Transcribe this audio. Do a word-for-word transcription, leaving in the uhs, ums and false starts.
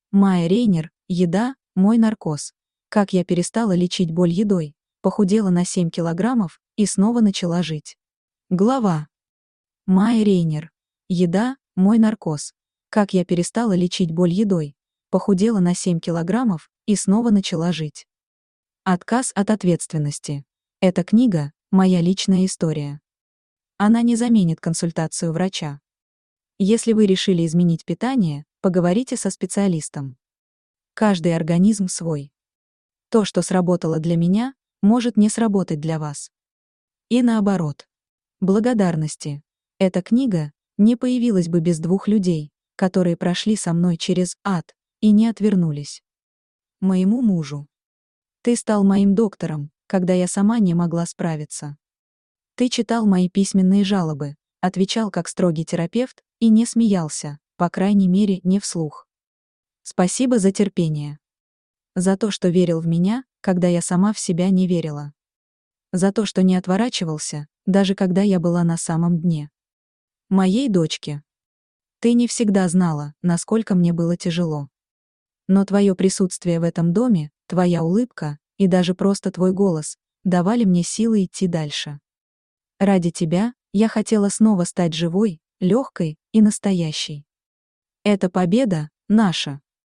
Майя Рейнер, еда, мой наркоз. Как я перестала лечить боль едой, похудела на семь килограммов и снова начала жить. Глава. Майя Рейнер. Еда, мой наркоз. Как я перестала лечить боль едой, похудела на семь килограммов и снова начала жить. Отказ от ответственности. Эта книга – моя личная история. Она не заменит консультацию врача. Если вы решили изменить питание, поговорите со специалистом. Каждый организм свой. То, что сработало для меня, может не сработать для вас. И наоборот. Благодарности. Эта книга не появилась бы без двух людей, которые прошли со мной через ад и не отвернулись. Моему мужу. Ты стал моим доктором, когда я сама не могла справиться. Ты читал мои письменные жалобы, отвечал как строгий терапевт и не смеялся, по крайней мере, не вслух. Спасибо за терпение. За то, что верил в меня, когда я сама в себя не верила. За то, что не отворачивался, даже когда я была на самом дне. Моей дочке. Ты не всегда знала, насколько мне было тяжело. Но твое присутствие в этом доме, твоя улыбка и даже просто твой голос давали мне силы идти дальше. Ради тебя я хотела снова стать живой, легкой и настоящей. Эта победа наша.